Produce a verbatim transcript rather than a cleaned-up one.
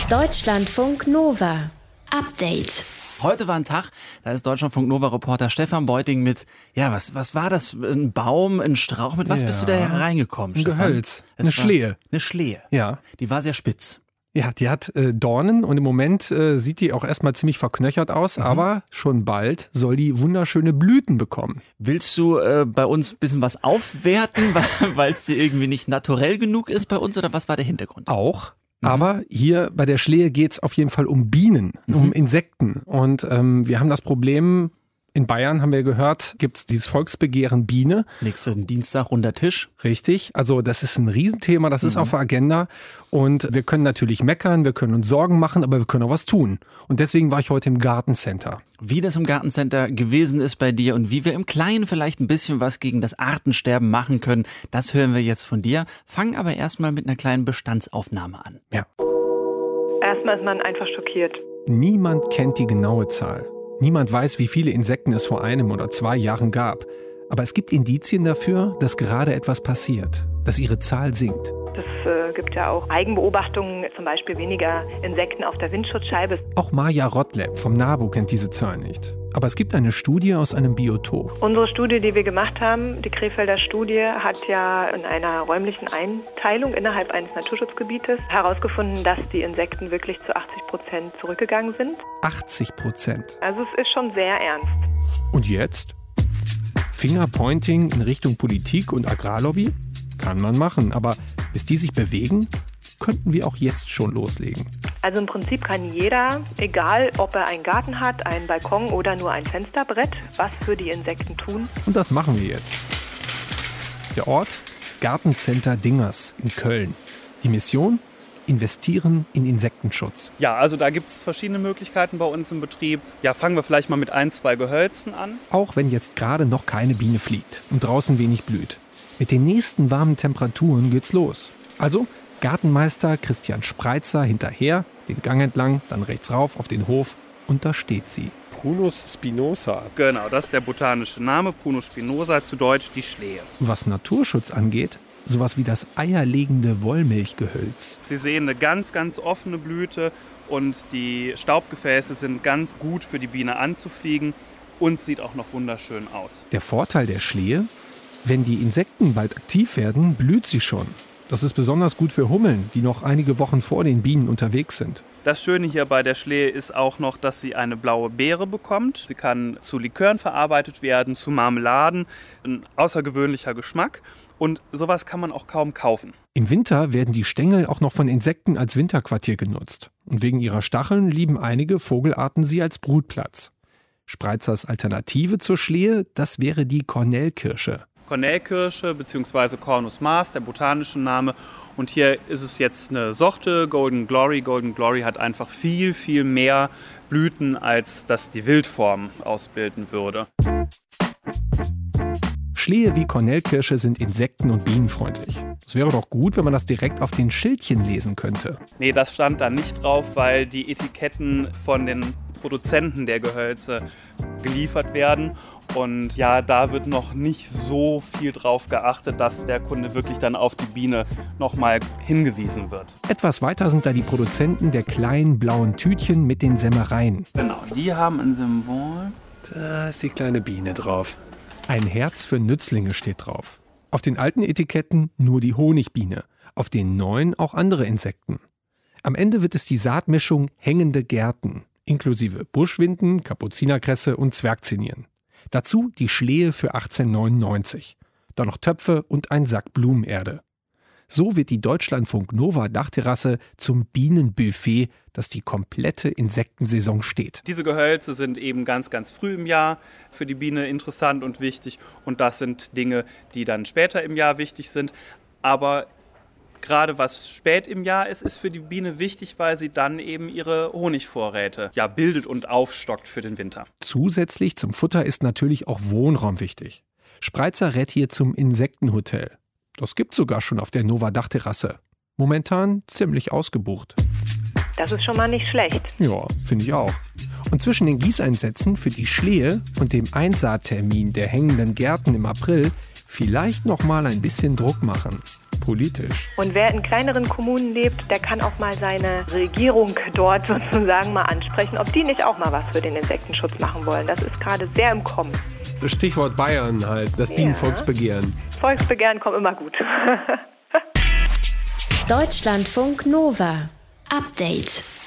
Deutschlandfunk Nova. Update. Heute war ein Tag, da ist Deutschlandfunk Nova-Reporter Stefan Beuting mit, ja, was, was war das? Ein Baum, ein Strauch, mit was ja. bist du da hereingekommen, Ein Stefan? Gehölz, Es eine war Schlehe. Eine Schlehe. Ja. Die war sehr spitz. Ja, die hat äh, Dornen und im Moment äh, sieht die auch erstmal ziemlich verknöchert aus, mhm. aber schon bald soll die wunderschöne Blüten bekommen. Willst du äh, bei uns ein bisschen was aufwerten, weil es dir irgendwie nicht naturell genug ist bei uns, oder was war der Hintergrund? Auch. Mhm. Aber hier bei der Schlehe geht es auf jeden Fall um Bienen, mhm. um Insekten. Und ähm, wir haben das Problem, in Bayern haben wir gehört, gibt es dieses Volksbegehren Biene. Nächsten Dienstag, runder Tisch. Richtig, also das ist ein Riesenthema, das mhm. ist auf der Agenda. Und wir können natürlich meckern, wir können uns Sorgen machen, aber wir können auch was tun. Und deswegen war ich heute im Gartencenter. Wie das im Gartencenter gewesen ist bei dir und wie wir im Kleinen vielleicht ein bisschen was gegen das Artensterben machen können, das hören wir jetzt von dir. Fangen aber erstmal mit einer kleinen Bestandsaufnahme an. Ja. Erstmal ist man einfach schockiert. Niemand kennt die genaue Zahl. Niemand weiß, wie viele Insekten es vor einem oder zwei Jahren gab. Aber es gibt Indizien dafür, dass gerade etwas passiert, dass ihre Zahl sinkt. Es äh, gibt ja auch Eigenbeobachtungen, zum Beispiel weniger Insekten auf der Windschutzscheibe. Auch Maja Rottleb vom NABU kennt diese Zahl nicht. Aber es gibt eine Studie aus einem Biotop. Unsere Studie, die wir gemacht haben, die Krefelder Studie, hat ja in einer räumlichen Einteilung innerhalb eines Naturschutzgebietes herausgefunden, dass die Insekten wirklich zu achtzig Prozent zurückgegangen sind. achtzig Prozent. Also es ist schon sehr ernst. Und jetzt? Fingerpointing in Richtung Politik und Agrarlobby? Kann man machen, aber bis die sich bewegen, könnten wir auch jetzt schon loslegen. Also im Prinzip kann jeder, egal ob er einen Garten hat, einen Balkon oder nur ein Fensterbrett, was für die Insekten tun. Und das machen wir jetzt. Der Ort? Gartencenter Dingers in Köln. Die Mission? Investieren in Insektenschutz. Ja, also da gibt es verschiedene Möglichkeiten bei uns im Betrieb. Ja, fangen wir vielleicht mal mit ein, zwei Gehölzen an. Auch wenn jetzt gerade noch keine Biene fliegt und draußen wenig blüht. Mit den nächsten warmen Temperaturen geht's los. Also Gartenmeister Christian Spreitzer hinterher, den Gang entlang, dann rechts rauf auf den Hof und da steht sie. Prunus spinosa. Genau, das ist der botanische Name, Prunus spinosa, zu Deutsch die Schlehe. Was Naturschutz angeht, sowas wie das eierlegende Wollmilchgehölz. Sie sehen eine ganz, ganz offene Blüte und die Staubgefäße sind ganz gut für die Biene anzufliegen und sieht auch noch wunderschön aus. Der Vorteil der Schlehe? Wenn die Insekten bald aktiv werden, blüht sie schon. Das ist besonders gut für Hummeln, die noch einige Wochen vor den Bienen unterwegs sind. Das Schöne hier bei der Schlehe ist auch noch, dass sie eine blaue Beere bekommt. Sie kann zu Likören verarbeitet werden, zu Marmeladen. Ein außergewöhnlicher Geschmack. Und sowas kann man auch kaum kaufen. Im Winter werden die Stängel auch noch von Insekten als Winterquartier genutzt. Und wegen ihrer Stacheln lieben einige Vogelarten sie als Brutplatz. Spreitzers Alternative zur Schlehe, das wäre die Kornellkirsche. Kornellkirsche bzw. Cornus mars, der botanische Name. Und hier ist es jetzt eine Sorte, Golden Glory. Golden Glory hat einfach viel, viel mehr Blüten, als das die Wildform ausbilden würde. Schlehe wie Kornellkirsche sind insekten- und bienenfreundlich. Es wäre doch gut, wenn man das direkt auf den Schildchen lesen könnte. Nee, das stand da nicht drauf, weil die Etiketten von den Produzenten der Gehölze geliefert werden. Und ja, da wird noch nicht so viel drauf geachtet, dass der Kunde wirklich dann auf die Biene nochmal hingewiesen wird. Etwas weiter sind da die Produzenten der kleinen blauen Tütchen mit den Sämereien. Genau, die haben ein Symbol. Da ist die kleine Biene drauf. Ein Herz für Nützlinge steht drauf. Auf den alten Etiketten nur die Honigbiene, auf den neuen auch andere Insekten. Am Ende wird es die Saatmischung hängende Gärten, inklusive Buschwinden, Kapuzinerkresse und Zwergzinien. Dazu die Schlehe für achtzehn neunundneunzig. Dann noch Töpfe und ein Sack Blumenerde. So wird die Deutschlandfunk Nova Dachterrasse zum Bienenbuffet, das die komplette Insektensaison steht. Diese Gehölze sind eben ganz, ganz früh im Jahr für die Biene interessant und wichtig. Und das sind Dinge, die dann später im Jahr wichtig sind. Aber gerade was spät im Jahr ist, ist für die Biene wichtig, weil sie dann eben ihre Honigvorräte ja, bildet und aufstockt für den Winter. Zusätzlich zum Futter ist natürlich auch Wohnraum wichtig. Spreitzer rät hier zum Insektenhotel. Das gibt's sogar schon auf der Nova Dachterrasse. Momentan ziemlich ausgebucht. Das ist schon mal nicht schlecht. Ja, finde ich auch. Und zwischen den Gießeinsätzen für die Schlehe und dem Einsaattermin der hängenden Gärten im April vielleicht noch mal ein bisschen Druck machen. politisch. Und wer in kleineren Kommunen lebt, der kann auch mal seine Regierung dort sozusagen mal ansprechen, ob die nicht auch mal was für den Insektenschutz machen wollen. Das ist gerade sehr im Kommen. Stichwort Bayern halt, das Bienenvolksbegehren. Ja. Volksbegehren kommt immer gut. Deutschlandfunk Nova. Update.